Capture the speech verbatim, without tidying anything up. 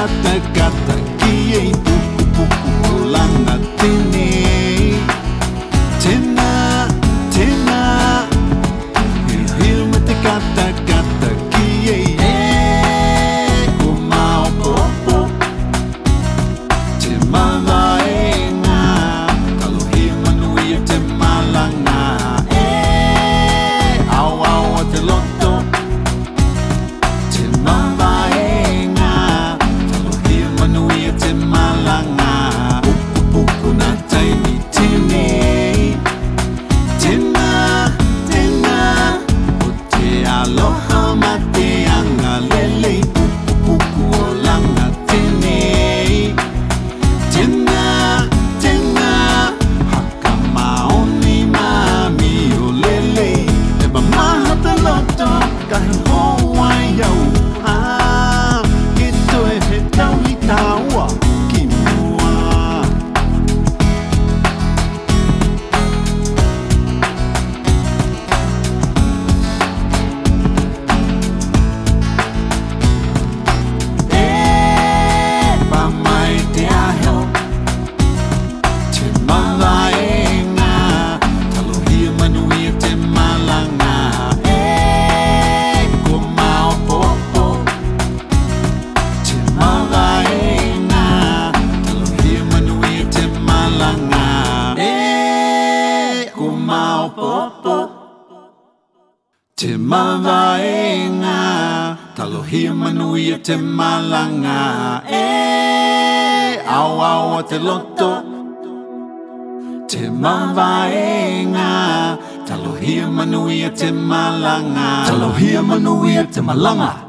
kata kata kiai puku puku olanga tene tena tena hil me te kata kata kiai e ko mau popo te mavaenga talohi manui te malanga e au au te loto te mavaenga talohi manui te malanga puku puku na taimi tine tena tena o te aloha ma te anga lele puku puku o langa tene tena tena haka maoni mami o lele e ba maha te loto ka he hoa iau a ke toe he tau i taua ki mua e pa mai te aheo te mavaenga talohia manuia te malanga e ko mau popo te mavaenga talohia manuia te malanga e ko mau popo te mavaenga talohia manuia te malanga e au au a te loto te mavaenga talohia manuia te malanga talohia manuia te malanga